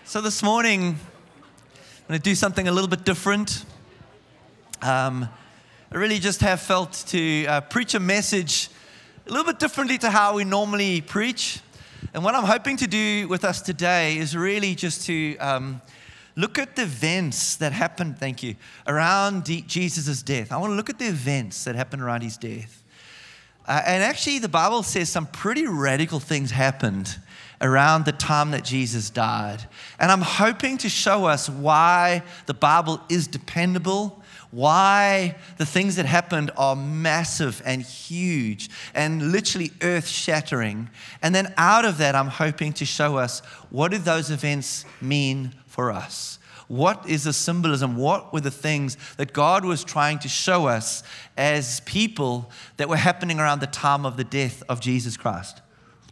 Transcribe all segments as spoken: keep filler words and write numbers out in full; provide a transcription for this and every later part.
So this morning, I'm going to do something a little bit different. Um, I really just have felt to uh, preach a message a little bit differently to how we normally preach. And what I'm hoping to do with us today is really just to um, look at the events that happened, thank you, around D- Jesus' death. I want to look at the events that happened around his death. Uh, and actually, the Bible says some pretty radical things happened around the time that Jesus died. And I'm hoping to show us why the Bible is dependable, why the things that happened are massive and huge and literally earth-shattering. And then out of that, I'm hoping to show us what do those events mean for us? What is the symbolism? What were the things that God was trying to show us as people that were happening around the time of the death of Jesus Christ?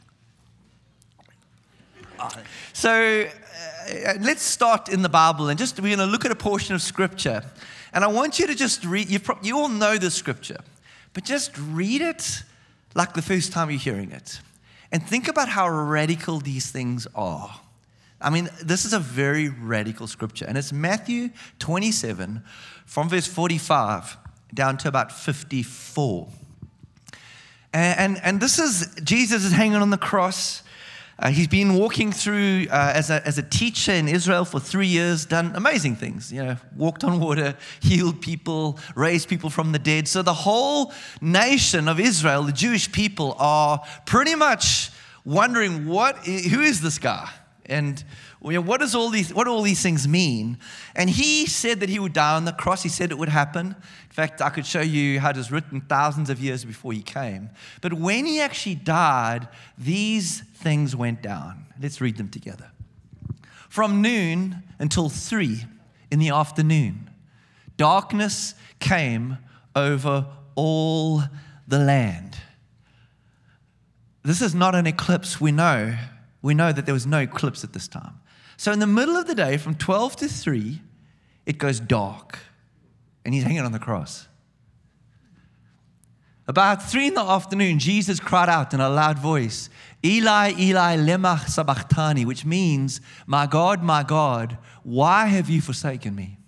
So uh, let's start in the Bible, and just we're going to look at a portion of Scripture. And I want you to just read, you, pro- you all know the Scripture, but just read it like the first time you're hearing it. And think about how radical these things are. I mean, this is a very radical Scripture. And it's Matthew twenty-seven from verse forty-five down to about fifty-four. And, and, and this is, Jesus is hanging on the cross. Uh, he's been walking through uh, as a as a teacher in Israel for three years, done amazing things, you know, walked on water, healed people, raised people from the dead. So the whole nation of Israel, the Jewish people, are pretty much wondering, what, who is this guy? And you know, what does all these what do all these things mean? And he said that he would die on the cross. He said it would happen. In fact, I could show you how it was written thousands of years before he came. But when he actually died, these things went down. Let's read them together. From noon until three in the afternoon, darkness came over all the land. This is not an eclipse, we know. We know that there was no eclipse at this time. So in the middle of the day, from twelve to three, it goes dark. And he's hanging on the cross. About three in the afternoon, Jesus cried out in a loud voice, Eli, Eli, lema sabachthani, which means, my God, my God, why have you forsaken me?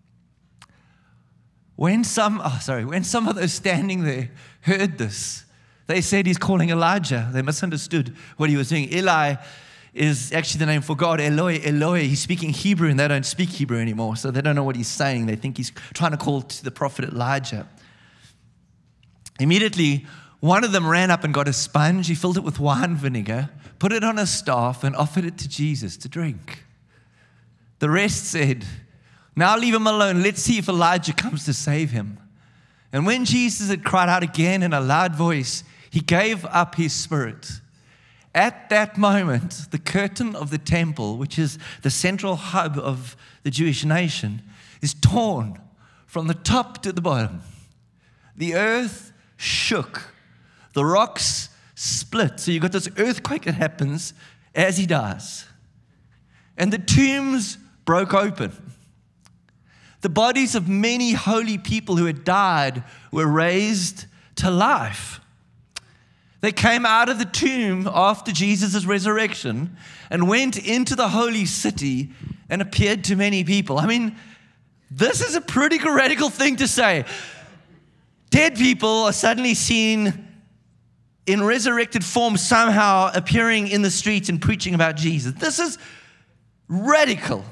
When some, oh, sorry, when some of those standing there heard this, they said he's calling Elijah. They misunderstood what he was doing. Eli is actually the name for God. Eloi, Eloi. He's speaking Hebrew, and they don't speak Hebrew anymore, so they don't know what he's saying. They think he's trying to call to the prophet Elijah. Immediately, one of them ran up and got a sponge. He filled it with wine vinegar, put it on a staff, and offered it to Jesus to drink. The rest said, now leave him alone. Let's see if Elijah comes to save him. And when Jesus had cried out again in a loud voice, he gave up his spirit. At that moment, the curtain of the temple, which is the central hub of the Jewish nation, is torn from the top to the bottom. The earth shook. The rocks split. So you've got this earthquake that happens as he dies. And the tombs broke open. The bodies of many holy people who had died were raised to life. They came out of the tomb after Jesus' resurrection and went into the holy city and appeared to many people. I mean, this is a pretty radical thing to say. Dead people are suddenly seen in resurrected form somehow appearing in the streets and preaching about Jesus. This is radical.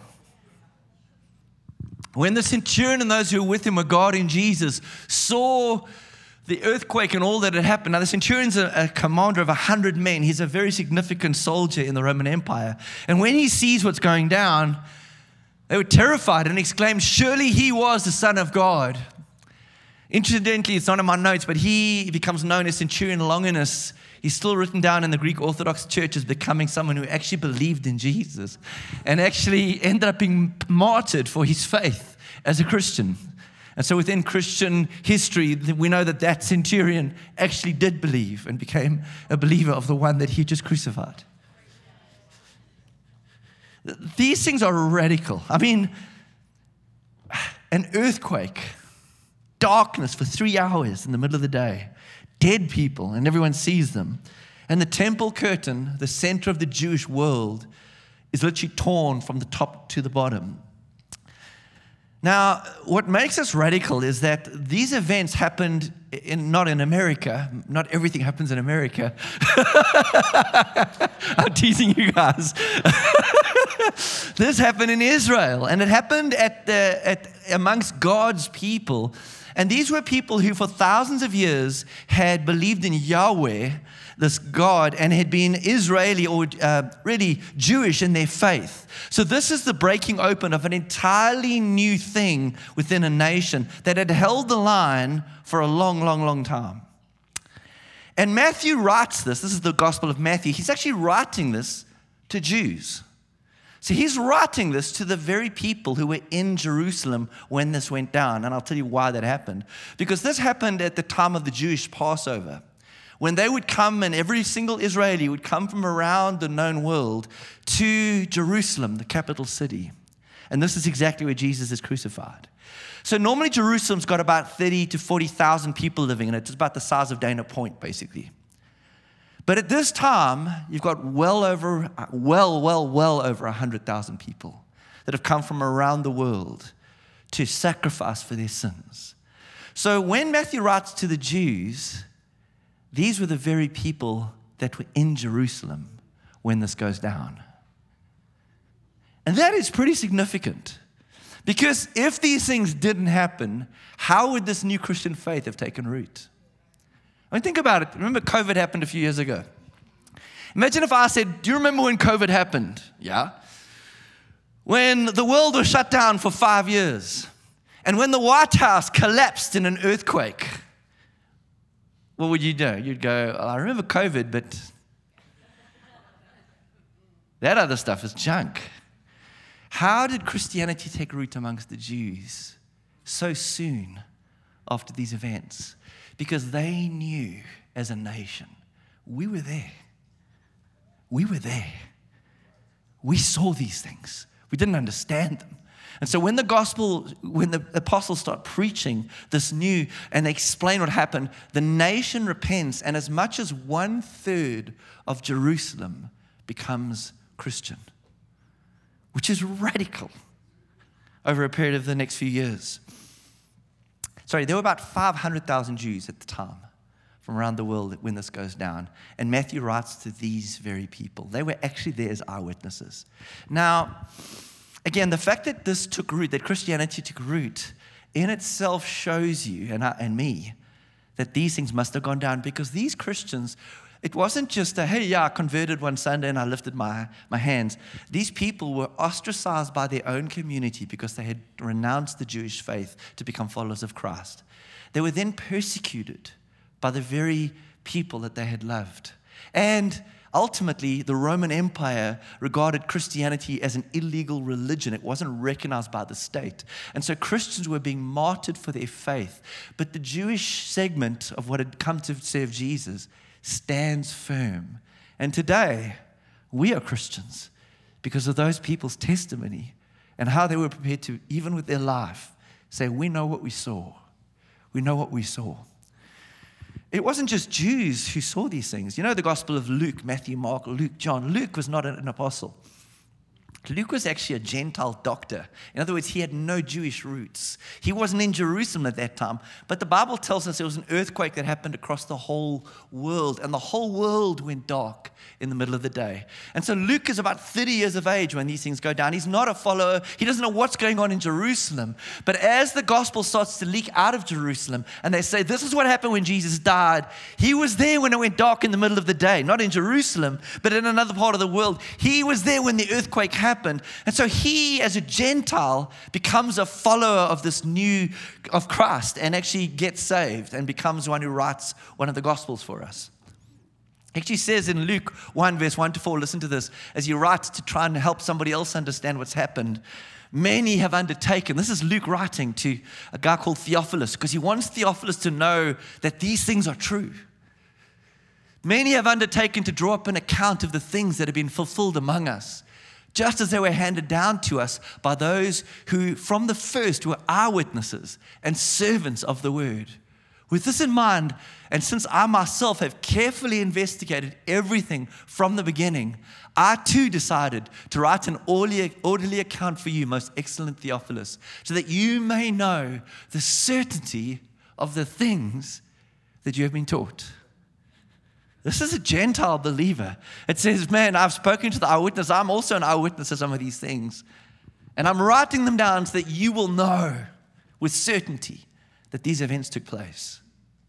When the centurion and those who were with him were guarding Jesus saw the earthquake and all that had happened. Now, the centurion's a, a commander of a hundred men. He's a very significant soldier in the Roman Empire. And when he sees what's going down, they were terrified and exclaimed, surely he was the Son of God. Incidentally, it's not in my notes, but he becomes known as Centurion Longinus. He's still written down in the Greek Orthodox Church as becoming someone who actually believed in Jesus and actually ended up being martyred for his faith as a Christian. And so within Christian history, we know that that centurion actually did believe and became a believer of the one that he just crucified. These things are radical. I mean, an earthquake, darkness for three hours in the middle of the day, dead people, and everyone sees them. And the temple curtain, the center of the Jewish world, is literally torn from the top to the bottom. Now, what makes us radical is that these events happened in, not in America. Not everything happens in America. I'm teasing you guys. This happened in Israel, and it happened at the, at, amongst God's people. And these were people who for thousands of years had believed in Yahweh, this God, and had been Israeli or uh, really Jewish in their faith. So this is the breaking open of an entirely new thing within a nation that had held the line for a long, long, long time. And Matthew writes this. This is the Gospel of Matthew. He's actually writing this to Jews. So he's writing this to the very people who were in Jerusalem when this went down. And I'll tell you why that happened. Because this happened at the time of the Jewish Passover, when they would come, and every single Israeli would come from around the known world to Jerusalem, the capital city. And this is exactly where Jesus is crucified. So normally Jerusalem's got about thirty to forty thousand people living in it. It's about the size of Dana Point, basically. But at this time, you've got well over, well, well, well over one hundred thousand people that have come from around the world to sacrifice for their sins. So when Matthew writes to the Jews, these were the very people that were in Jerusalem when this goes down. And that is pretty significant. Because if these things didn't happen, how would this new Christian faith have taken root? I mean, think about it. Remember COVID happened a few years ago. Imagine if I said, do you remember when COVID happened? Yeah. When the world was shut down for five years. And when the White House collapsed in an earthquake. What would you do? You'd go, oh, I remember COVID, but that other stuff is junk. How did Christianity take root amongst the Jews so soon after these events? Because they knew as a nation, we were there. We were there. We saw these things. We didn't understand them. And so when the gospel, when the apostles start preaching this new, and they explain what happened, the nation repents, and as much as one third of Jerusalem becomes Christian, which is radical over a period of the next few years. Sorry, there were about five hundred thousand Jews at the time from around the world when this goes down. And Matthew writes to these very people. They were actually there as eyewitnesses. Now, again, the fact that this took root, that Christianity took root, in itself shows you and, I, and me that these things must have gone down, because these Christians, it wasn't just a, hey, yeah, I converted one Sunday and I lifted my, my hands. These people were ostracized by their own community because they had renounced the Jewish faith to become followers of Christ. They were then persecuted by the very people that they had loved. And ultimately, the Roman Empire regarded Christianity as an illegal religion. It wasn't recognized by the state. And so Christians were being martyred for their faith. But the Jewish segment of what had come to serve Jesus stands firm. And today, we are Christians because of those people's testimony and how they were prepared to, even with their life, say, we know what we saw. We know what we saw. It wasn't just Jews who saw these things. You know the Gospel of Luke, Matthew, Mark, Luke, John. Luke was not an apostle. Luke was actually a Gentile doctor. In other words, he had no Jewish roots. He wasn't in Jerusalem at that time. But the Bible tells us there was an earthquake that happened across the whole world, and the whole world went dark in the middle of the day. And so Luke is about thirty years of age when these things go down. He's not a follower. He doesn't know what's going on in Jerusalem. But as the gospel starts to leak out of Jerusalem, and they say, this is what happened when Jesus died. He was there when it went dark in the middle of the day, not in Jerusalem, but in another part of the world. He was there when the earthquake happened. And so he, as a Gentile, becomes a follower of this new, of Christ, and actually gets saved and becomes one who writes one of the Gospels for us. He actually says in Luke one, verse one to four, listen to this, as he writes to try and help somebody else understand what's happened. Many have undertaken, this is Luke writing to a guy called Theophilus, because he wants Theophilus to know that these things are true. Many have undertaken to draw up an account of the things that have been fulfilled among us, just as they were handed down to us by those who from the first were eyewitnesses and servants of the word. With this in mind, and since I myself have carefully investigated everything from the beginning, I too decided to write an orderly, orderly account for you, most excellent Theophilus, so that you may know the certainty of the things that you have been taught. This is a Gentile believer. It says, man, I've spoken to the eyewitness. I'm also an eyewitness of some of these things. And I'm writing them down so that you will know with certainty that these events took place.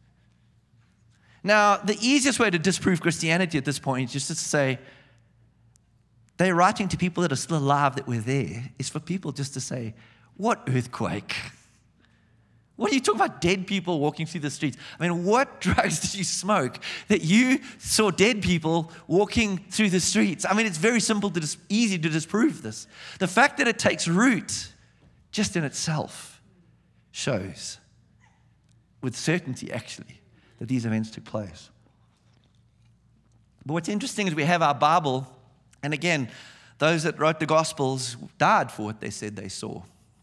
Now, the easiest way to disprove Christianity at this point is just to say, they're writing to people that are still alive that were there, is for people just to say, what earthquake? What are you talking about, dead people walking through the streets? I mean, what drugs did you smoke that you saw dead people walking through the streets? I mean, it's very simple, to dis- easy to disprove this. The fact that it takes root just in itself shows with certainty, actually, that these events took place. But what's interesting is we have our Bible, and again, those that wrote the Gospels died for what they said they saw,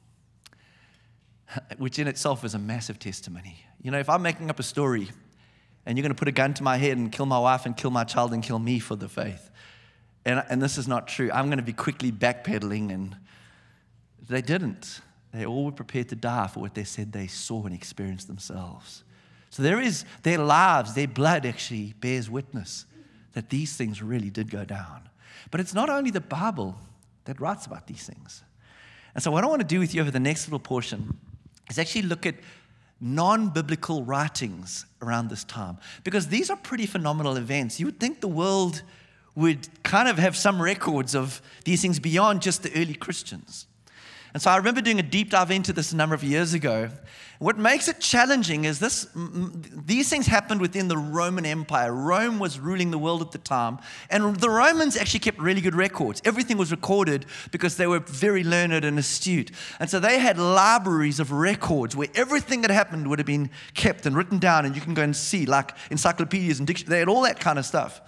which in itself is a massive testimony. You know, if I'm making up a story and you're going to put a gun to my head and kill my wife and kill my child and kill me for the faith, and, and this is not true, I'm going to be quickly backpedaling, and they didn't. They all were prepared to die for what they said they saw and experienced themselves. So there is, their lives, their blood actually bears witness that these things really did go down. But it's not only the Bible that writes about these things. And so what I want to do with you over the next little portion is actually look at non-biblical writings around this time, because these are pretty phenomenal events. You would think the world would kind of have some records of these things beyond just the early Christians. And so I remember doing a deep dive into this a number of years ago. What makes it challenging is this: these things happened within the Roman Empire. Rome was ruling the world at the time, and the Romans actually kept really good records. Everything was recorded because they were very learned and astute. And so they had libraries of records where everything that happened would have been kept and written down, and you can go and see, like encyclopedias and dictionaries. They had all that kind of stuff.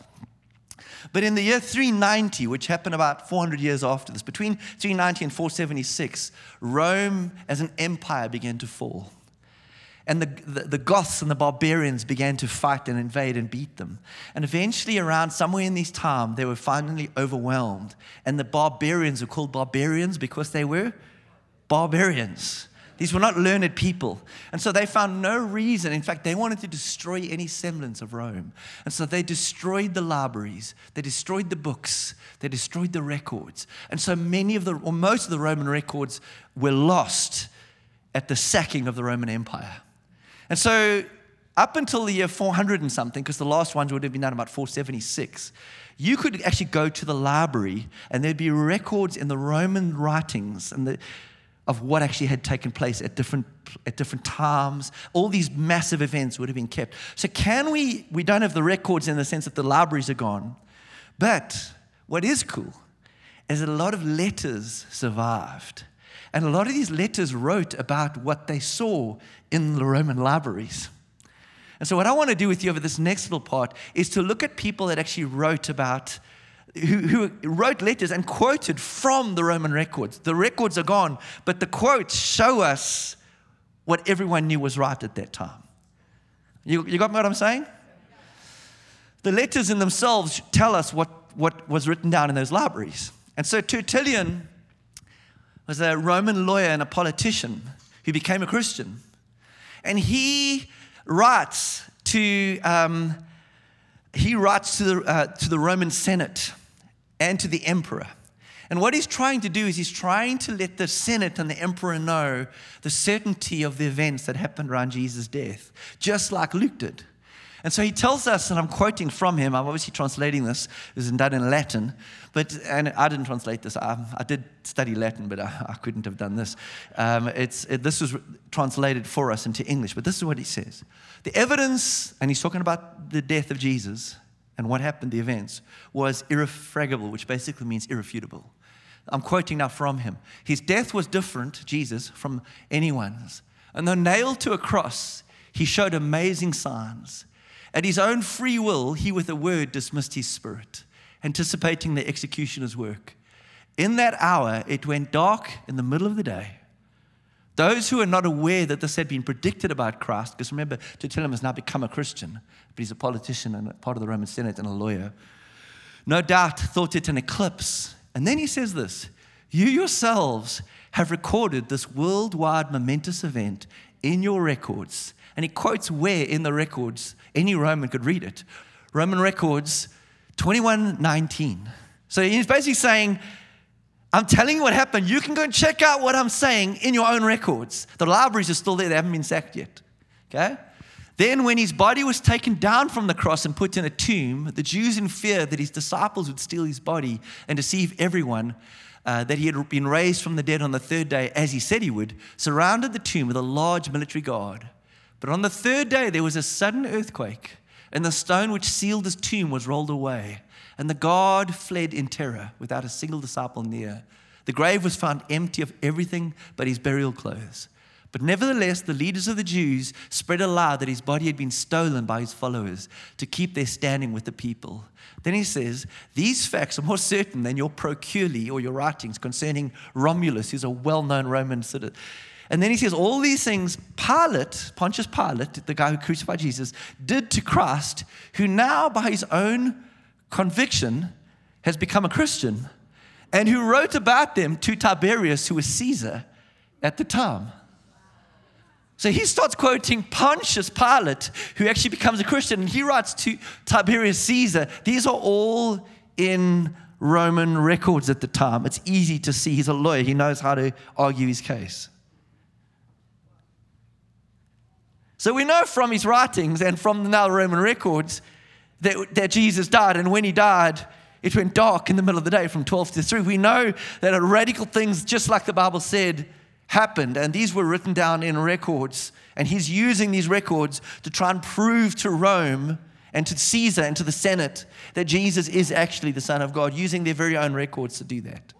But in the year three ninety, which happened about four hundred years after this, between three ninety and four seventy-six, Rome as an empire began to fall. And the, the, the Goths and the barbarians began to fight and invade and beat them. And eventually, around somewhere in this time, they were finally overwhelmed. And the barbarians were called barbarians because they were barbarians. These were not learned people. And so they found no reason. In fact, they wanted to destroy any semblance of Rome. And so they destroyed the libraries. They destroyed the books. They destroyed the records. And so many of the, or most of the Roman records were lost at the sacking of the Roman Empire. And so up until the year four hundred and something, because the last ones would have been done about four seventy-six, you could actually go to the library and there'd be records in the Roman writings and the of what actually had taken place at different at different times. All these massive events would have been kept. So can we, we don't have the records in the sense that the libraries are gone, but what is cool is that a lot of letters survived. And a lot of these letters wrote about what they saw in the Roman libraries. And so what I want to do with you over this next little part is to look at people that actually wrote about Who, who wrote letters and quoted from the Roman records. The records are gone, but the quotes show us what everyone knew was right at that time. You, you got what I'm saying? The letters in themselves tell us what, what was written down in those libraries. And so Tertullian was a Roman lawyer and a politician who became a Christian. And he writes to... Um, He writes to the, uh, to the Roman Senate and to the emperor. And what he's trying to do is he's trying to let the Senate and the emperor know the certainty of the events that happened around Jesus' death, just like Luke did. And so he tells us, and I'm quoting from him, I'm obviously translating this, this is done in Latin, but, and I didn't translate this, I, I did study Latin, but I, I couldn't have done this. Um, it's, it, this was translated for us into English, but this is what he says. The evidence, and he's talking about the death of Jesus and what happened, the events, was irrefragable, which basically means irrefutable. I'm quoting now from him. His death was different, Jesus, from anyone's. And though nailed to a cross, he showed amazing signs. At his own free will, he with a word dismissed his spirit, anticipating the executioner's work. In that hour, it went dark in the middle of the day. Those who are not aware that this had been predicted about Christ, because remember, Tertullian has now become a Christian, but he's a politician and a part of the Roman Senate and a lawyer, no doubt thought it an eclipse. And then he says this, you yourselves have recorded this worldwide momentous event in your records. And he quotes where in the records, any Roman could read it. Roman records twenty-one nineteen. So he's basically saying, I'm telling you what happened. You can go and check out what I'm saying in your own records. The libraries are still there. They haven't been sacked yet. Okay? Then when his body was taken down from the cross and put in a tomb, the Jews, in fear that his disciples would steal his body and deceive everyone, uh, that he had been raised from the dead on the third day, as he said he would, surrounded the tomb with a large military guard. But on the third day, there was a sudden earthquake, and the stone which sealed his tomb was rolled away. And the guard fled in terror without a single disciple near. The grave was found empty of everything but his burial clothes. But nevertheless, the leaders of the Jews spread a lie that his body had been stolen by his followers to keep their standing with the people. Then he says, these facts are more certain than your proculi or your writings concerning Romulus, who's a well-known Roman citizen. And then he says, all these things Pilate, Pontius Pilate, the guy who crucified Jesus, did to Christ, who now by his own conviction has become a Christian, and who wrote about them to Tiberius, who was Caesar at the time. So he starts quoting Pontius Pilate, who actually becomes a Christian, and he writes to Tiberius Caesar. These are all in Roman records at the time. It's easy to see. He's a lawyer. He knows how to argue his case. So we know from his writings and from the now Roman records that, that Jesus died, and when he died, it went dark in the middle of the day from twelve to three. We know that radical things, just like the Bible said, happened, and these were written down in records, and he's using these records to try and prove to Rome and to Caesar and to the Senate that Jesus is actually the Son of God, using their very own records to do that.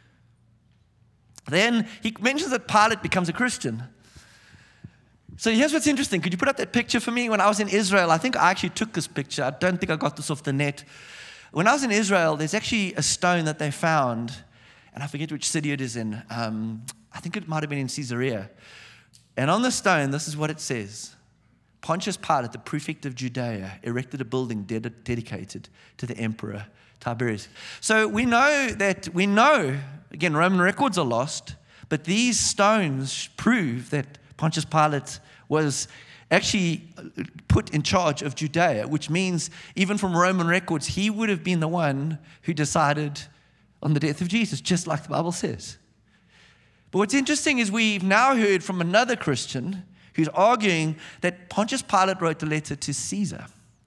Then he mentions that Pilate becomes a Christian. So here's what's interesting. Could you put up that picture for me? When I was in Israel, I think I actually took this picture. I don't think I got this off the net. When I was in Israel, there's actually a stone that they found, and I forget which city it is in. Um, I think it might have been in Caesarea. And on the stone, this is what it says. Pontius Pilate, the prefect of Judea, erected a building ded- dedicated to the emperor Tiberius. So we know that, we know, again, Roman records are lost, but these stones prove that Pontius Pilate was actually put in charge of Judea, which means even from Roman records, he would have been the one who decided on the death of Jesus, just like the Bible says. But what's interesting is we've now heard from another Christian who's arguing that Pontius Pilate wrote the letter to Caesar.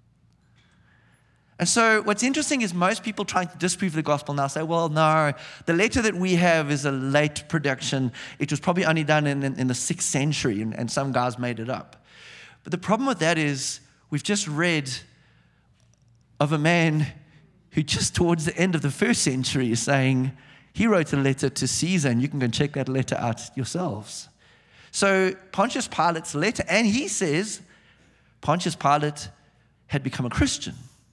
And so what's interesting is most people trying to disprove the gospel now say, well, no, the letter that we have is a late production. It was probably only done in, in, in the sixth century, and, and some guys made it up. But the problem with that is we've just read of a man who just towards the end of the first century is saying he wrote a letter to Caesar, and you can go and check that letter out yourselves. So Pontius Pilate's letter, and he says Pontius Pilate had become a Christian.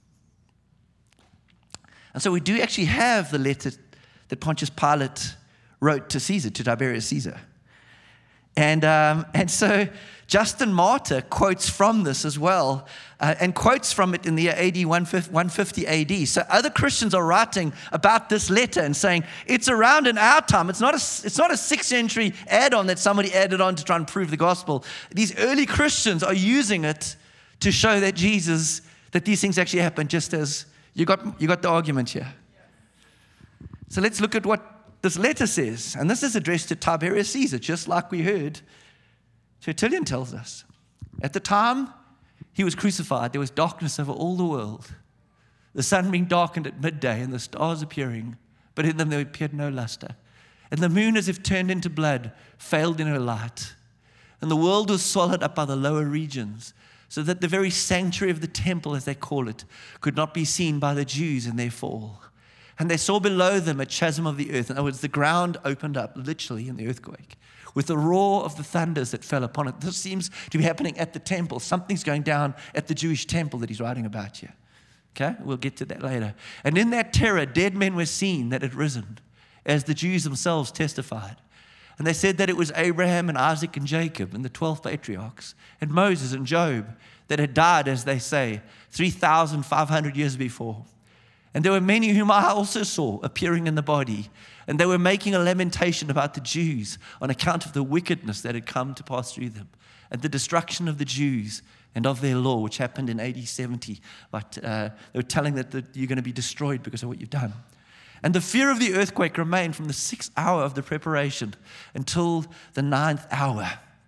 And so we do actually have the letter that Pontius Pilate wrote to Caesar, to Tiberius Caesar. And um, and so Justin Martyr quotes from this as well, uh, and quotes from it in the year A D one fifty A D. So other Christians are writing about this letter and saying it's around in our time. It's not a it's not a sixth century add-on that somebody added on to try and prove the gospel. These early Christians are using it to show that Jesus, that these things actually happened, just as you got you got the argument here. So let's look at what this letter says, and this is addressed to Tiberius Caesar, just like we heard Tertullian tells us. At the time he was crucified, there was darkness over all the world, the sun being darkened at midday and the stars appearing, but in them there appeared no luster. And the moon, as if turned into blood, failed in her light. And the world was swallowed up by the lower regions, so that the very sanctuary of the temple, as they call it, could not be seen by the Jews in their fall. And they saw below them a chasm of the earth. In other words, the ground opened up, literally, in the earthquake, with the roar of the thunders that fell upon it. This seems to be happening at the temple. Something's going down at the Jewish temple that he's writing about here. Okay, we'll get to that later. And in that terror, dead men were seen that had risen, as the Jews themselves testified. And they said that it was Abraham and Isaac and Jacob and the twelve patriarchs and Moses and Job that had died, as they say, three thousand five hundred years before. And there were many whom I also saw appearing in the body, and they were making a lamentation about the Jews on account of the wickedness that had come to pass through them, and the destruction of the Jews and of their law, which happened in A D seventy. But uh, they were telling that, that you're going to be destroyed because of what you've done. And the fear of the earthquake remained from the sixth hour of the preparation until the ninth hour.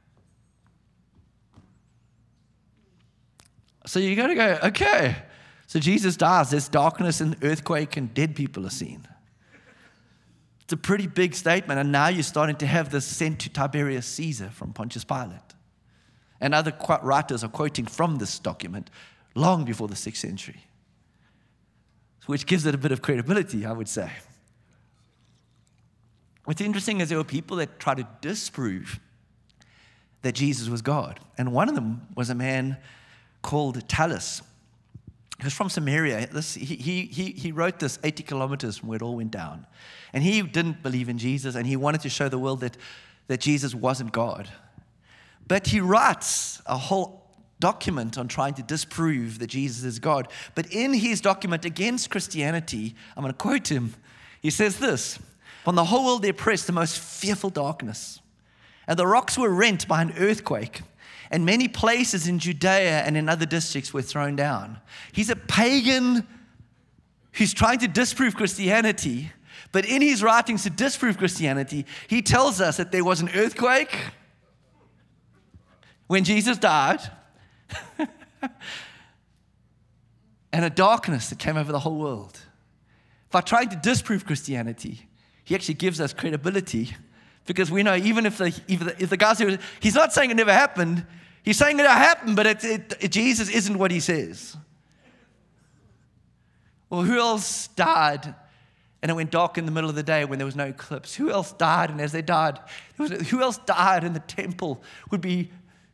So you're going to go, okay, so Jesus dies, there's darkness and earthquake and dead people are seen. It's a pretty big statement, and now you're starting to have this sent to Tiberius Caesar from Pontius Pilate. And other writers are quoting from this document long before the sixth century, which gives it a bit of credibility, I would say. What's interesting is there were people that tried to disprove that Jesus was God. And one of them was a man called Thales. He was from Samaria. This, he, he, he, he wrote this eighty kilometers from where it all went down. And he didn't believe in Jesus, and he wanted to show the world that, that Jesus wasn't God. But he writes a whole document on trying to disprove that Jesus is God. But in his document against Christianity, I'm going to quote him. He says this: "On the whole world there pressed the most fearful darkness, and the rocks were rent by an earthquake, and many places in Judea and in other districts were thrown down." He's a pagan who's trying to disprove Christianity, but in his writings to disprove Christianity, he tells us that there was an earthquake when Jesus died, and a darkness that came over the whole world. By trying to disprove Christianity, he actually gives us credibility, because we know even if the, if the, if the guy says, he's not saying it never happened, he's saying it happened, but it, it, it, Jesus isn't what he says. Well, who else died and it went dark in the middle of the day when there was no eclipse? Who else died, and as they died, was, who else died and the temple would be...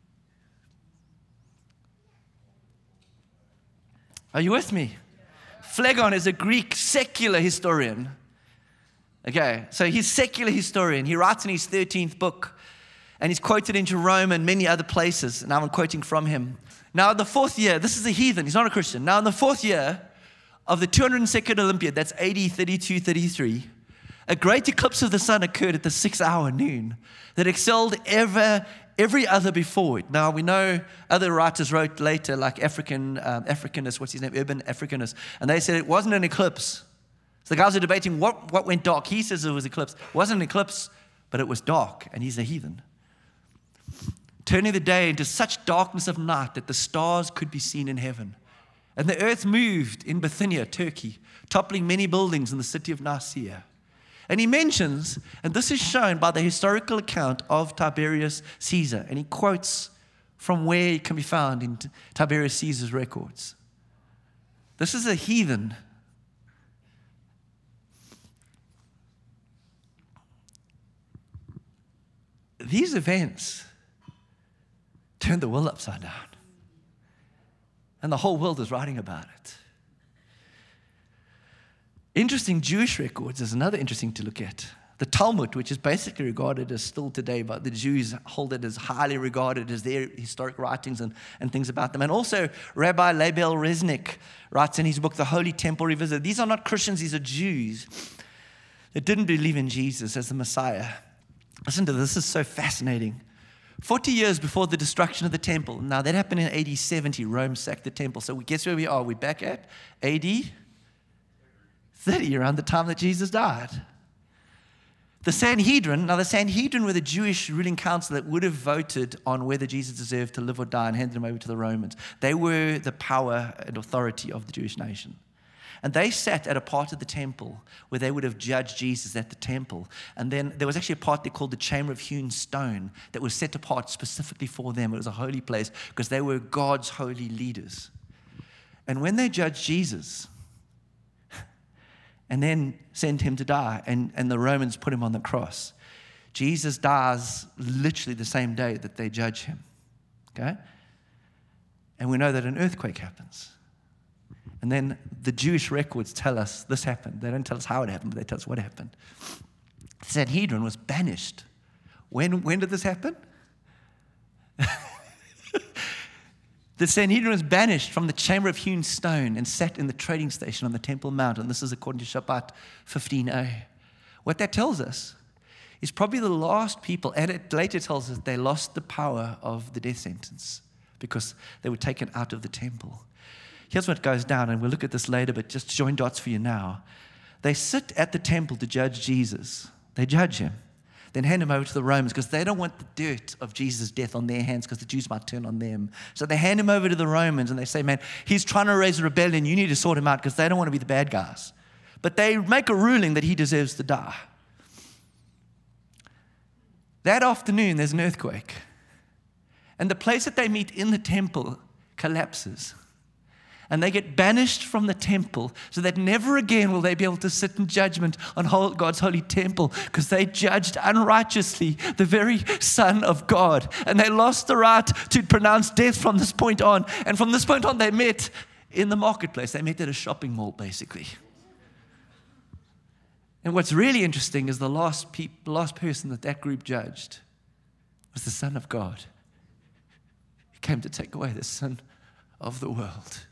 Are you with me? Phlegon is a Greek secular historian. Okay, so he's a secular historian. He writes in his thirteenth book, and he's quoted in Jerome and many other places, and I'm quoting from him. Now, in the fourth year, this is a heathen, he's not a Christian. Now, in the fourth year of the two hundred second Olympiad, that's A D thirty-two thirty-three, a great eclipse of the sun occurred at the sixth hour noon that excelled ever every other before it. Now, we know other writers wrote later, like African, um, Africanist, what's his name, Urban Africanist, and they said it wasn't an eclipse. So the guys are debating what, what went dark. He says it was eclipse. It wasn't an eclipse, but it was dark, and he's a heathen. Turning the day into such darkness of night that the stars could be seen in heaven. And the earth moved in Bithynia, Turkey, toppling many buildings in the city of Nicaea. And he mentions, and this is shown by the historical account of Tiberius Caesar, and he quotes from where it can be found in Tiberius Caesar's records. This is a heathen. These events turned the world upside down. And the whole world is writing about it. Interesting Jewish records is another interesting to look at. The Talmud, which is basically regarded as still today, but the Jews hold it as highly regarded as their historic writings and, and things about them. And also Rabbi Label Resnick writes in his book, The Holy Temple Revisited. These are not Christians, these are Jews that didn't believe in Jesus as the Messiah. Listen to this, this is so fascinating. forty years before the destruction of the temple. Now that happened in A D seventy, Rome sacked the temple. So guess where we are? We're back at A D thirty, around the time that Jesus died. The Sanhedrin, now the Sanhedrin were the Jewish ruling council that would have voted on whether Jesus deserved to live or die and handed him over to the Romans. They were the power and authority of the Jewish nation. And they sat at a part of the temple where they would have judged Jesus at the temple. And then there was actually a part they called the Chamber of Hewn Stone that was set apart specifically for them. It was a holy place because they were God's holy leaders. And when they judged Jesus and then sent him to die, and, and the Romans put him on the cross, Jesus dies literally the same day that they judge him. Okay? And we know that an earthquake happens. And then the Jewish records tell us this happened. They don't tell us how it happened, but they tell us what happened. The Sanhedrin was banished When, when did this happen? The Sanhedrin was banished from the chamber of hewn stone and sat in the trading station on the Temple Mount. And this is according to Shabbat fifteen a. What that tells us is probably the last people, and it later tells us they lost the power of the death sentence because they were taken out of the temple. Here's what goes down, and we'll look at this later, but just join dots for you now. They sit at the temple to judge Jesus. They judge him, then hand him over to the Romans because they don't want the dirt of Jesus' death on their hands because the Jews might turn on them. So they hand him over to the Romans and they say, man, he's trying to raise a rebellion. You need to sort him out because they don't want to be the bad guys. But they make a ruling that he deserves to die. That afternoon, there's an earthquake. And the place that they meet in the temple collapses. And they get banished from the temple so that never again will they be able to sit in judgment on God's holy temple because they judged unrighteously the very Son of God. And they lost the right to pronounce death from this point on. And from this point on, they met in the marketplace. They met at a shopping mall, basically. And what's really interesting is the last, pe- last person that that group judged was the Son of God. He came to take away the sin of the world.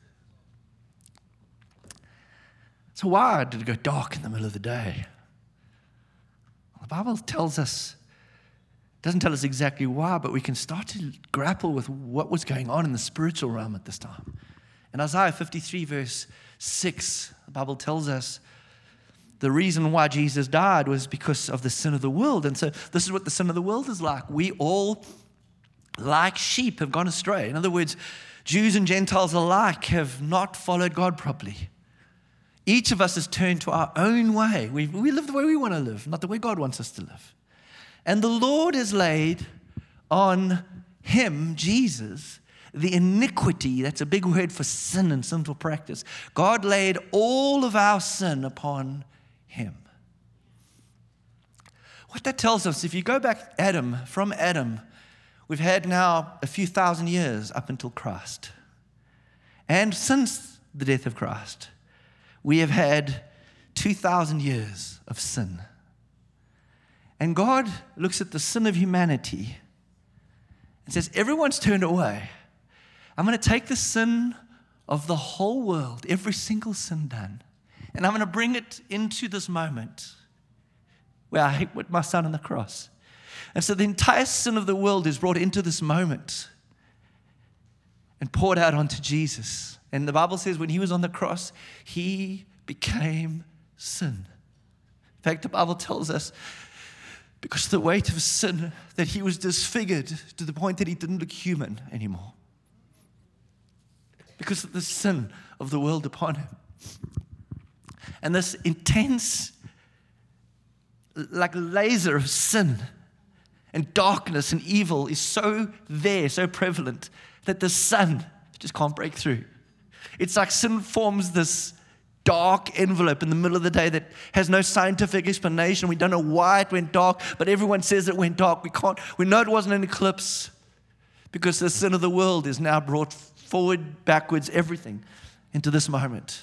So why did it go dark in the middle of the day? Well, the Bible tells us, doesn't tell us exactly why, but we can start to grapple with what was going on in the spiritual realm at this time. In Isaiah fifty-three, verse six, the Bible tells us the reason why Jesus died was because of the sin of the world. And so this is what the sin of the world is like. We all, like sheep, have gone astray. In other words, Jews and Gentiles alike have not followed God properly. Each of us has turned to our own way. We, we live the way we want to live, not the way God wants us to live. And the Lord has laid on him, Jesus, the iniquity. That's a big word for sin and sinful practice. God laid all of our sin upon him. What that tells us, if you go back Adam, from Adam, we've had now a few thousand years up until Christ. And since the death of Christ, we have had two thousand years of sin. And God looks at the sin of humanity and says, everyone's turned away. I'm going to take the sin of the whole world, every single sin done, and I'm going to bring it into this moment where I put my son on the cross. And so the entire sin of the world is brought into this moment and poured out onto Jesus. And the Bible says when he was on the cross, he became sin. In fact, the Bible tells us because of the weight of sin that he was disfigured to the point that he didn't look human anymore. Because of the sin of the world upon him. And this intense, like laser of sin and darkness and evil is so there, so prevalent, that the sun just can't break through. It's like sin forms this dark envelope in the middle of the day that has no scientific explanation. We don't know why it went dark, but everyone says it went dark. We can't, we know it wasn't an eclipse because the sin of the world is now brought forward, backwards, everything into this moment.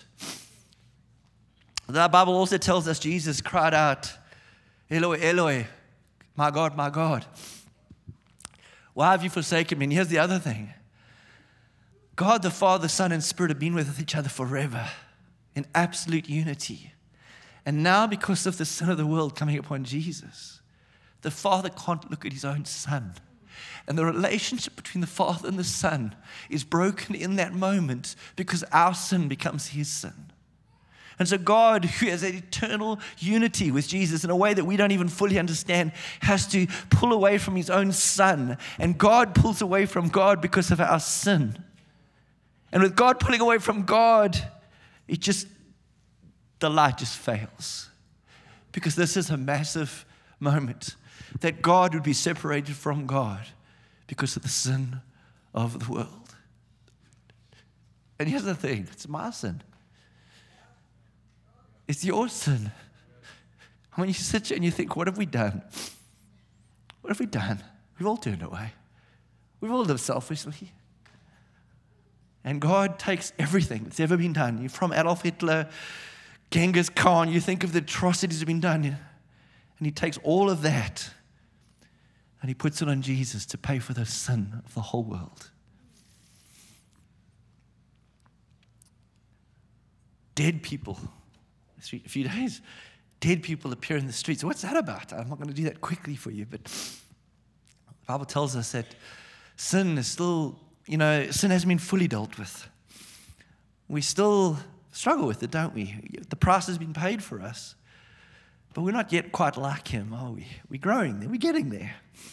The Bible also tells us Jesus cried out, Eloi, Eloi, my God, my God, why have you forsaken me? And here's the other thing. God, the Father, Son, and Spirit have been with each other forever in absolute unity. And now because of the sin of the world coming upon Jesus, the Father can't look at his own Son. And the relationship between the Father and the Son is broken in that moment because our sin becomes his sin. And so God, who has an eternal unity with Jesus in a way that we don't even fully understand, has to pull away from his own Son. And God pulls away from God because of our sin. And with God pulling away from God, it just, the light just fails. Because this is a massive moment that God would be separated from God because of the sin of the world. And here's the thing, it's my sin. It's your sin. When you sit here and you think, what have we done? What have we done? We've all turned away. We've all lived selfishly. And God takes everything that's ever been done. You're from Adolf Hitler, Genghis Khan, you think of the atrocities that have been done. And he takes all of that And he puts it on Jesus to pay for the sin of the whole world. Dead people, a few days, dead people appear in the streets. What's that about? I'm not going to do that quickly for you, but the Bible tells us that sin is still, you know, sin hasn't been fully dealt with. We still struggle with it, don't we? The price has been paid for us, but we're not yet quite like him, are we? We're growing there. We're getting there.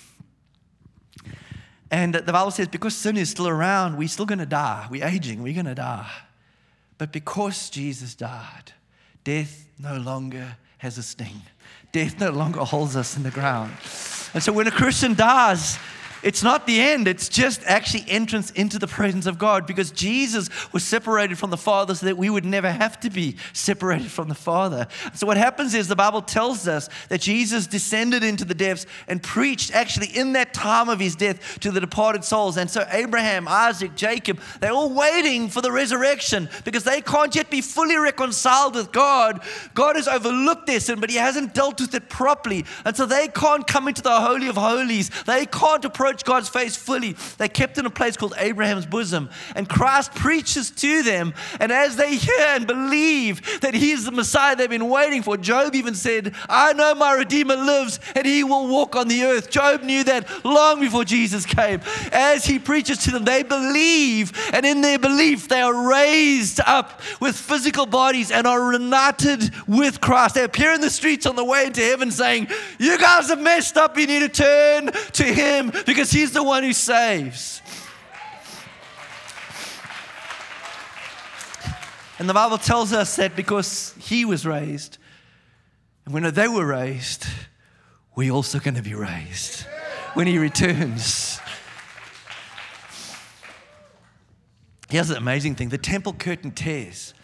And the Bible says because sin is still around, we're still going to die. We're aging. We're going to die. But because Jesus died, death no longer has a sting. Death no longer holds us in the ground. And so when a Christian dies, it's not the end. It's just actually entrance into the presence of God, because Jesus was separated from the Father so that we would never have to be separated from the Father. So what happens is the Bible tells us that Jesus descended into the depths and preached actually in that time of his death to the departed souls. And so Abraham, Isaac, Jacob, they're all waiting for the resurrection because they can't yet be fully reconciled with God. God has overlooked their sin, but he hasn't dealt with it properly. And so they can't come into the Holy of Holies. They can't approach God's face fully. They're kept in a place called Abraham's bosom, and Christ preaches to them, and as they hear and believe that he is the Messiah they've been waiting for, Job even said, I know my Redeemer lives and he will walk on the earth. Job knew that long before Jesus came. As he preaches to them, they believe, and in their belief they are raised up with physical bodies and are reunited with Christ. They appear in the streets on the way into heaven saying, you guys have messed up, you need to turn to him because he's the one who saves. And the Bible tells us that because he was raised, and when they were raised, we're also going to be raised when he returns. Here's the amazing thing. The temple curtain tears.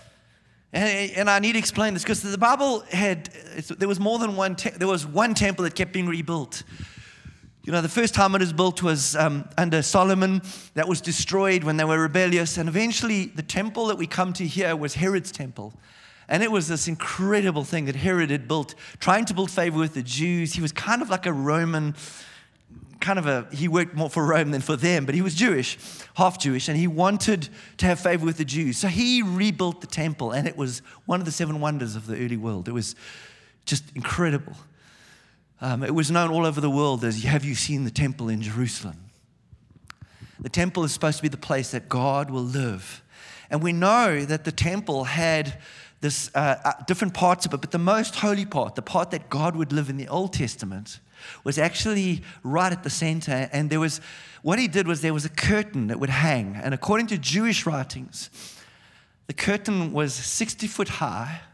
And, and I need to explain this because the Bible had, there was more than one, te- there was one temple that kept being rebuilt. You know, the first time it was built was um, under Solomon. That was destroyed when they were rebellious. And eventually, the temple that we come to here was Herod's temple. And it was this incredible thing that Herod had built, trying to build favor with the Jews. He was kind of like a Roman, kind of a, he worked more for Rome than for them, but he was Jewish, half Jewish, and he wanted to have favor with the Jews. So he rebuilt the temple, and it was one of the seven wonders of the early world. It was just incredible. Um, it was known all over the world as, have you seen the temple in Jerusalem? The temple is supposed to be the place that God will live. And we know that the temple had this uh, uh, different parts of it, but the most holy part, the part that God would live in the Old Testament, was actually right at the center. And there was, what he did was there was a curtain that would hang. And according to Jewish writings, the curtain was sixty foot high,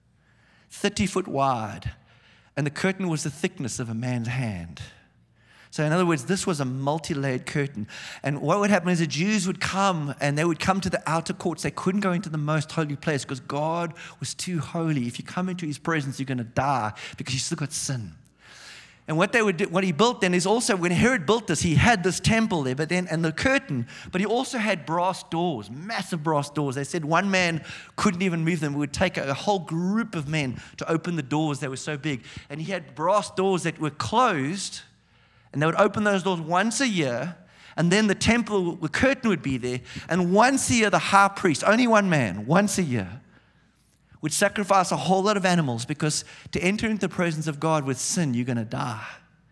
thirty foot wide, and the curtain was the thickness of a man's hand. So in other words, this was a multi-layered curtain. And what would happen is the Jews would come and they would come to the outer courts. They couldn't go into the most holy place because God was too holy. If you come into his presence, you're going to die because you still got sin. And what they would do, what he built then is also, when Herod built this, he had this temple there, but then, and the curtain, but he also had brass doors, massive brass doors. They said one man couldn't even move them. It would take a, a whole group of men to open the doors. They were so big. And he had brass doors that were closed, and they would open those doors once a year, and then the temple, the curtain would be there, and once a year, the high priest, only one man, once a year, would sacrifice a whole lot of animals, because to enter into the presence of God with sin, you're going to die.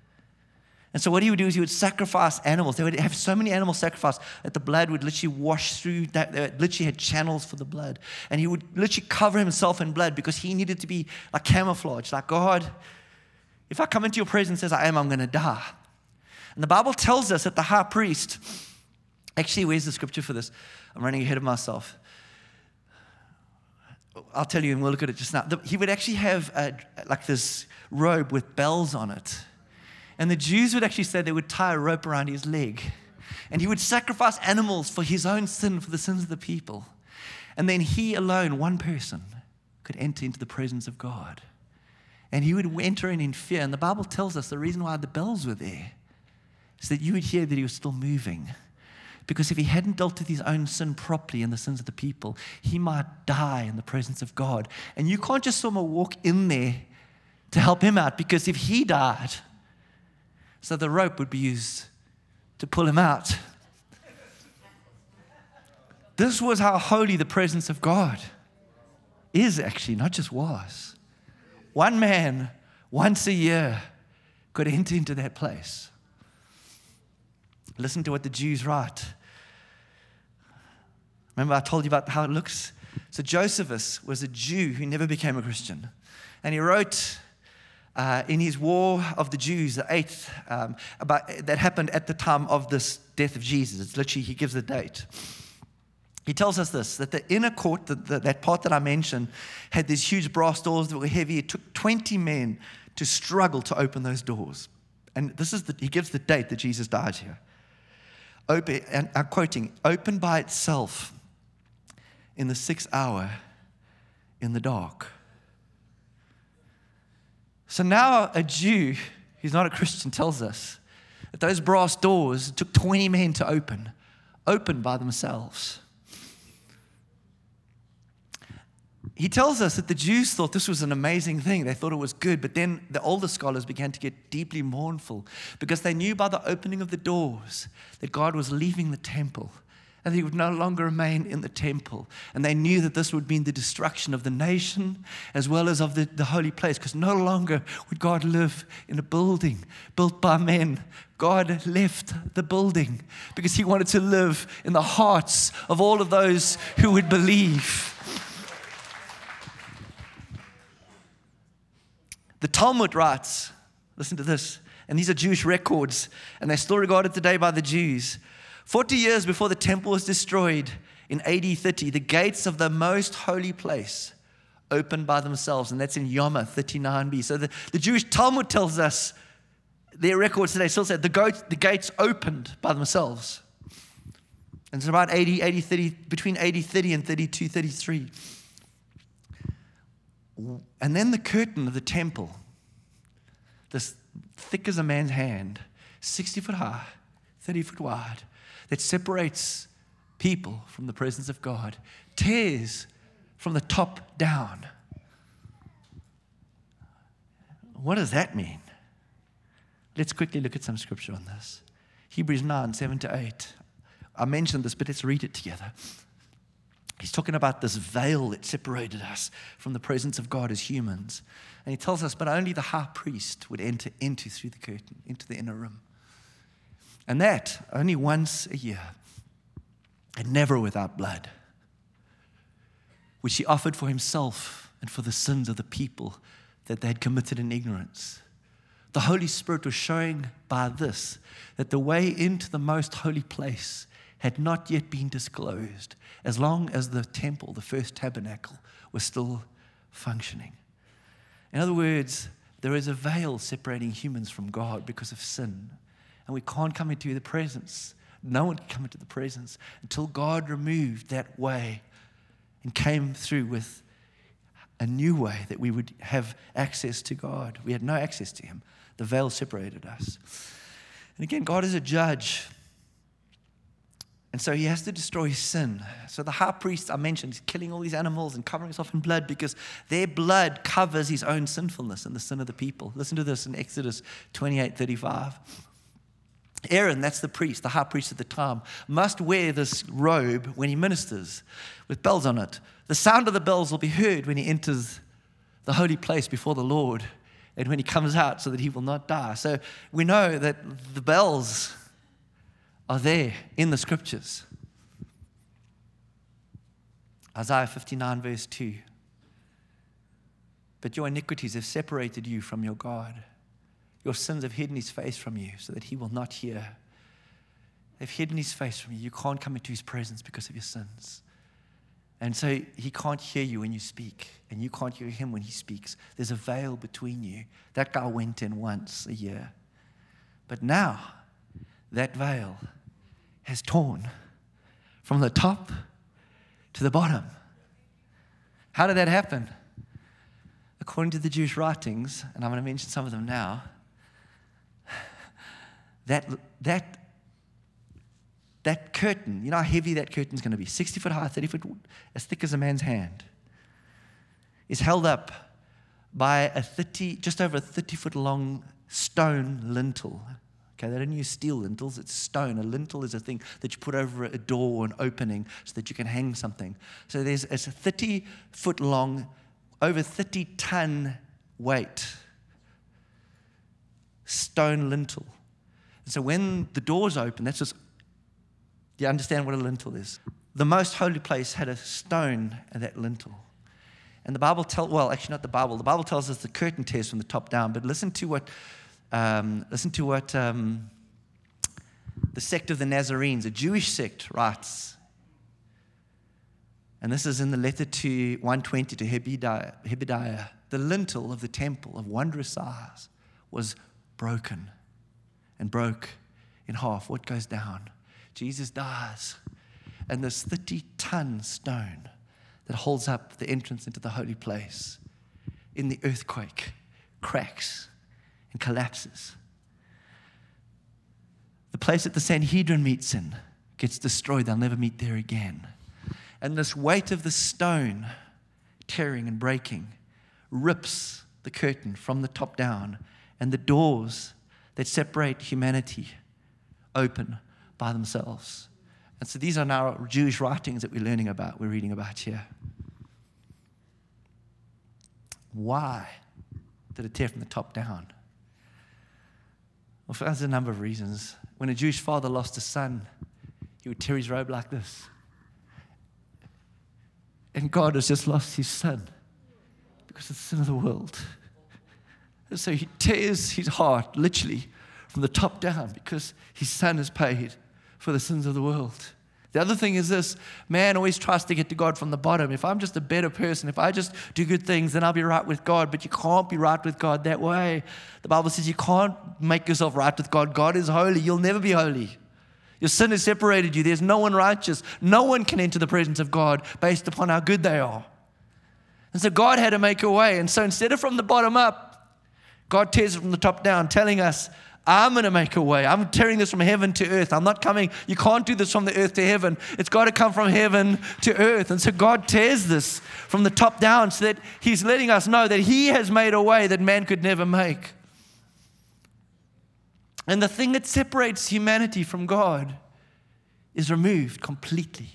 And so what he would do is he would sacrifice animals. They would have so many animals sacrificed that the blood would literally wash through, that they literally had channels for the blood. And he would literally cover himself in blood because he needed to be like camouflage, like, God, if I come into your presence as I am, I'm going to die. And the Bible tells us that the high priest, actually, where's the scripture for this? I'm running ahead of myself. I'll tell you, and we'll look at it just now. He would actually have a, like this robe with bells on it. And the Jews would actually say they would tie a rope around his leg. And he would sacrifice animals for his own sin, for the sins of the people. And then he alone, one person, could enter into the presence of God. And he would enter in in fear. And the Bible tells us the reason why the bells were there is that you would hear that he was still moving. Because if he hadn't dealt with his own sin properly and the sins of the people, he might die in the presence of God. And you can't just somehow walk in there to help him out, because if he died, so the rope would be used to pull him out. This was how holy the presence of God is, actually, not just was. One man, once a year, could enter into that place. Listen to what the Jews write. Remember, I told you about how it looks? So Josephus was a Jew who never became a Christian. And he wrote uh, in his War of the Jews, the eighth, um, about, that happened at the time of this death of Jesus. It's literally, he gives the date. He tells us this, that the inner court, the, the, that part that I mentioned, had these huge brass doors that were heavy. It took twenty men to struggle to open those doors. And this is the, he gives the date that Jesus died here. Open, and I'm quoting, open by itself in the sixth hour in the dark. So now a Jew who's not a Christian tells us that those brass doors took twenty men to open, open by themselves. He tells us that the Jews thought this was an amazing thing. They thought it was good, but then the older scholars began to get deeply mournful because they knew by the opening of the doors that God was leaving the temple and he would no longer remain in the temple. And they knew that this would mean the destruction of the nation as well as of the, the holy place, because no longer would God live in a building built by men. God left the building because he wanted to live in the hearts of all of those who would believe. The Talmud writes, listen to this, and these are Jewish records, and they're still regarded today by the Jews. Forty years before the temple was destroyed in A D thirty, the gates of the most holy place opened by themselves, and that's in Yoma thirty-nine b. So the, the Jewish Talmud tells us, their records today still say the, goat, the gates opened by themselves. And it's about eighty, eighty, thirty, between A D thirty and thirty-two, thirty-three. And then the curtain of the temple, this thick as a man's hand, sixty foot high, thirty foot wide, that separates people from the presence of God, tears from the top down. What does that mean? Let's quickly look at some scripture on this. Hebrews nine, seven to eight. I mentioned this, but let's read it together. He's talking about this veil that separated us from the presence of God as humans. And he tells us, but only the high priest would enter into through the curtain, into the inner room. And that only once a year, and never without blood, which he offered for himself and for the sins of the people that they had committed in ignorance. The Holy Spirit was showing by this that the way into the most holy place had not yet been disclosed, as long as the temple, the first tabernacle, was still functioning. In other words, there is a veil separating humans from God because of sin. And we can't come into the presence. No one can come into the presence until God removed that way and came through with a new way that we would have access to God. We had no access to him. The veil separated us. And again, God is a judge. And so he has to destroy sin. So the high priest I mentioned is killing all these animals and covering himself in blood because their blood covers his own sinfulness and the sin of the people. Listen to this in Exodus twenty-eight thirty-five. Aaron, that's the priest, the high priest at the time, must wear this robe when he ministers with bells on it. The sound of the bells will be heard when he enters the holy place before the Lord and when he comes out so that he will not die. So we know that the bells are there in the scriptures. Isaiah fifty-nine verse two. But your iniquities have separated you from your God. Your sins have hidden his face from you so that he will not hear. They've hidden his face from you. You can't come into his presence because of your sins. And so he can't hear you when you speak, and you can't hear him when he speaks. There's a veil between you. That guy went in once a year. But now, that veil has torn from the top to the bottom. How did that happen? According to the Jewish writings, and I'm going to mention some of them now, that that that curtain, you know how heavy that curtain's going to be, sixty foot high, thirty foot, as thick as a man's hand, is held up by a thirty, just over a thirty foot long stone lintel. Okay, they don't use steel lintels, it's stone. A lintel is a thing that you put over a door or an opening so that you can hang something. So there's it's a thirty foot long, over thirty ton weight stone lintel. And so when the doors open, that's just, you understand what a lintel is. The most holy place had a stone at that lintel. And the Bible tells, well, actually not the Bible, the Bible tells us the curtain tears from the top down, but listen to what, um, listen to what um, the sect of the Nazarenes, a Jewish sect, writes. And this is in the letter to one twenty to Hebediah. Hebediah. The lintel of the temple of wondrous size was broken and broke in half. What goes down? Jesus dies. And this thirty ton stone that holds up the entrance into the holy place in the earthquake cracks and collapses. The place that the Sanhedrin meets in gets destroyed. They'll never meet there again. And this weight of the stone tearing and breaking rips the curtain from the top down, and the doors that separate humanity open by themselves. And so these are now Jewish writings that we're learning about, we're reading about here. Why did it tear from the top down? Well, there's a number of reasons. When a Jewish father lost a son, he would tear his robe like this. And God has just lost his son because of the sin of the world. And so he tears his heart, literally, from the top down because his son has paid for the sins of the world. The other thing is this: man always tries to get to God from the bottom. If I'm just a better person, if I just do good things, then I'll be right with God. But you can't be right with God that way. The Bible says you can't make yourself right with God. God is holy. You'll never be holy. Your sin has separated you. There's no one righteous. No one can enter the presence of God based upon how good they are. And so God had to make a way. And so instead of from the bottom up, God tears it from the top down, telling us, I'm going to make a way. I'm tearing this from heaven to earth. I'm not coming. You can't do this from the earth to heaven. It's got to come from heaven to earth. And so God tears this from the top down so that he's letting us know that he has made a way that man could never make. And the thing that separates humanity from God is removed completely.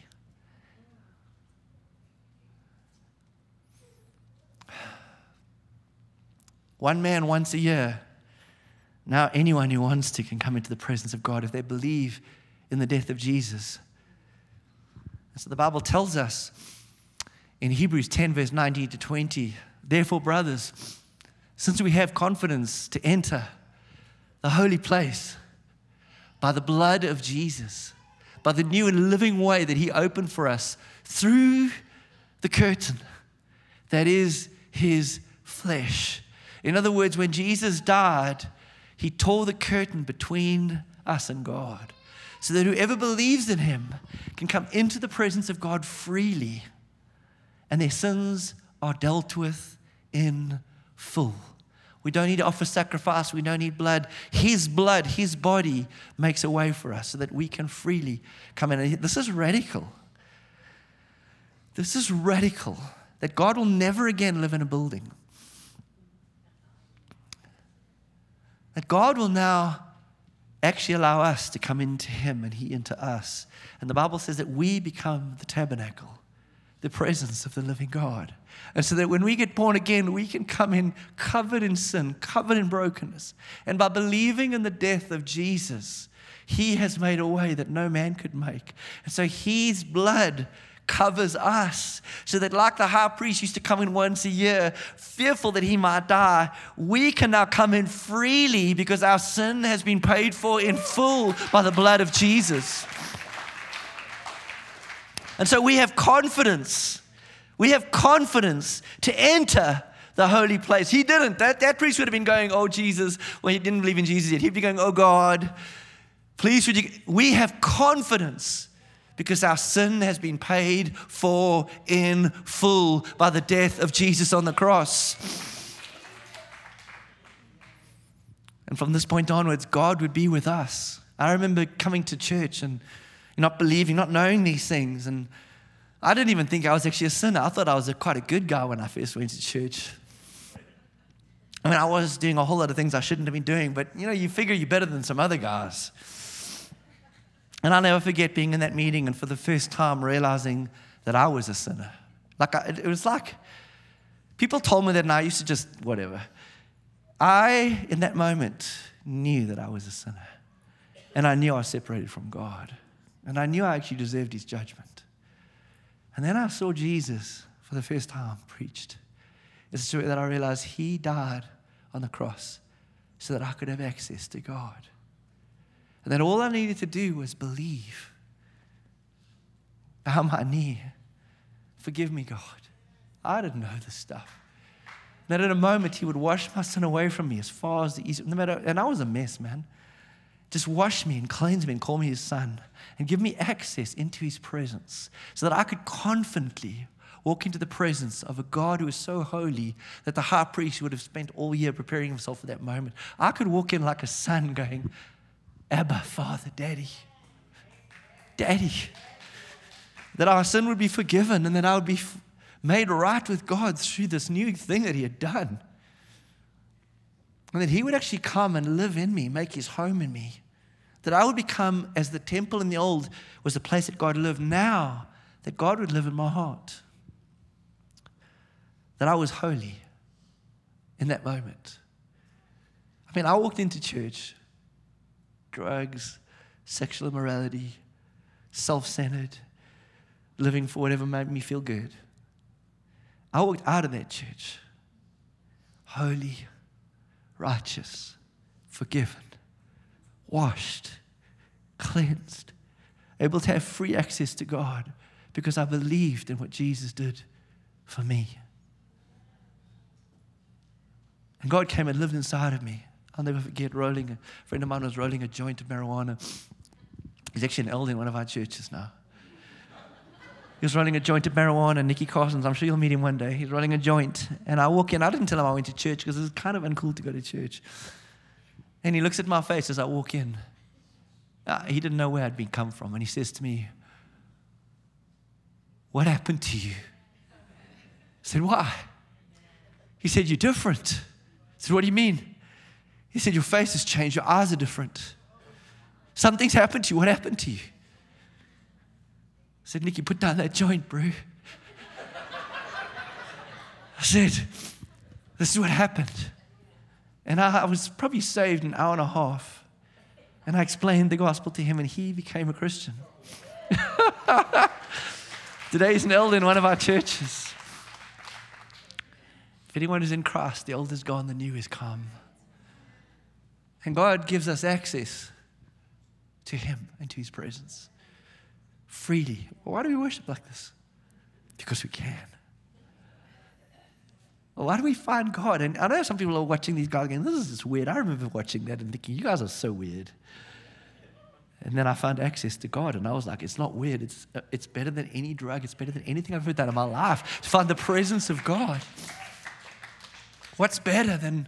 One man once a year. Now anyone who wants to can come into the presence of God if they believe in the death of Jesus. And so the Bible tells us in Hebrews ten, verse nineteen to twenty, therefore, brothers, since we have confidence to enter the holy place by the blood of Jesus, by the new and living way that he opened for us through the curtain that is his flesh. In other words, when Jesus died, he tore the curtain between us and God so that whoever believes in him can come into the presence of God freely and their sins are dealt with in full. We don't need to offer sacrifice. We don't need blood. His blood, his body makes a way for us so that we can freely come in. This is radical. This is radical, that God will never again live in a building. That God will now actually allow us to come into him and he into us. And the Bible says that we become the tabernacle, the presence of the living God. And so that when we get born again, we can come in covered in sin, covered in brokenness. And by believing in the death of Jesus, he has made a way that no man could make. And so his blood covers us, so that like the high priest used to come in once a year, fearful that he might die, we can now come in freely because our sin has been paid for in full by the blood of Jesus. And so we have confidence. We have confidence to enter the holy place. He didn't. That, that priest would have been going, oh, Jesus. Well, he didn't believe in Jesus yet. He'd be going, oh, God, please would you. We have confidence because our sin has been paid for in full by the death of Jesus on the cross. And from this point onwards, God would be with us. I remember coming to church and not believing, not knowing these things. And I didn't even think I was actually a sinner. I thought I was a, quite a good guy when I first went to church. I mean, I was doing a whole lot of things I shouldn't have been doing, but, you know, you figure you're better than some other guys. And I'll never forget being in that meeting and for the first time realizing that I was a sinner. Like, I, it was like, people told me that and I used to just, whatever. I, in that moment, knew that I was a sinner. And I knew I was separated from God. And I knew I actually deserved his judgment. And then I saw Jesus for the first time preached. It's so that I realized he died on the cross so that I could have access to God. And that all I needed to do was believe. Bow my knee. Forgive me, God. I didn't know this stuff. That in a moment he would wash my sin away from me as far as the east. No matter, and I was a mess, man. Just wash me and cleanse me and call me his son and give me access into his presence so that I could confidently walk into the presence of a God who is so holy that the high priest would have spent all year preparing himself for that moment. I could walk in like a son going, Abba, Father, Daddy, Daddy. That our sin would be forgiven and that I would be made right with God through this new thing that he had done. And that he would actually come and live in me, make his home in me. That I would become, as the temple in the old was the place that God lived, now that God would live in my heart. That I was holy in that moment. I mean, I walked into church, drugs, sexual immorality, self-centered, living for whatever made me feel good. I walked out of that church, holy, righteous, forgiven, washed, cleansed, able to have free access to God because I believed in what Jesus did for me. And God came and lived inside of me. I'll never forget rolling, a friend of mine was rolling a joint of marijuana. He's actually an elder in one of our churches now. He was rolling a joint of marijuana, Nicky Carson's, I'm sure you'll meet him one day. He's rolling a joint. And I walk in, I didn't tell him I went to church because it was kind of uncool to go to church. And he looks at my face as I walk in. Uh, he didn't know where I'd been come from. And he says to me, what happened to you? I said, why? He said, you're different. I said, what do you mean? He said, your face has changed. Your eyes are different. Something's happened to you. What happened to you? I said, Nicky, put down that joint, bro. I said, this is what happened. And I, I was probably saved an hour and a half. And I explained the gospel to him, and he became a Christian. Today he's an elder in one of our churches. If anyone is in Christ, the old is gone, the new is come. And God gives us access to him and to his presence freely. Well, why do we worship like this? Because we can. Well, why do we find God? And I know some people are watching these guys going, this is just weird. I remember watching that and thinking, you guys are so weird. And then I found access to God, and I was like, it's not weird. It's, it's better than any drug. It's better than anything I've ever done in my life to find the presence of God. What's better than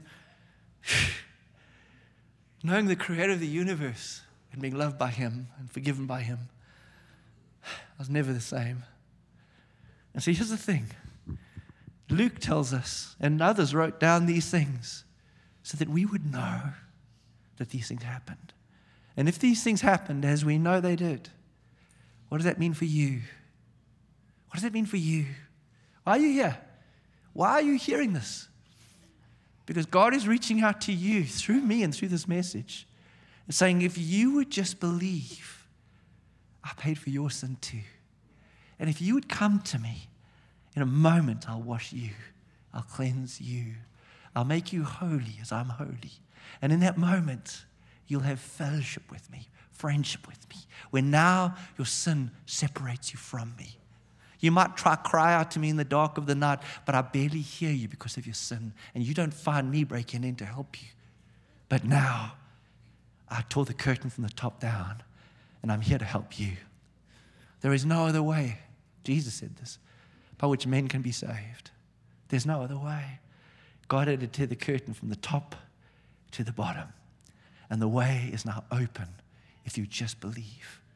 knowing the creator of the universe and being loved by him and forgiven by him? I was never the same. And see, here's the thing. Luke tells us, and others wrote down these things so that we would know that these things happened. And if these things happened as we know they did, what does that mean for you? What does that mean for you? Why are you here? Why are you hearing this? Because God is reaching out to you through me and through this message and saying, if you would just believe, I paid for your sin too. And if you would come to me, in a moment I'll wash you. I'll cleanse you. I'll make you holy as I'm holy. And in that moment, you'll have fellowship with me, friendship with me, where now your sin separates you from me. You might try cry out to me in the dark of the night, but I barely hear you because of your sin, and you don't find me breaking in to help you. But now, I tore the curtain from the top down, and I'm here to help you. There is no other way, Jesus said this, by which men can be saved. There's no other way. God had to tear the curtain from the top to the bottom, and the way is now open if you just believe.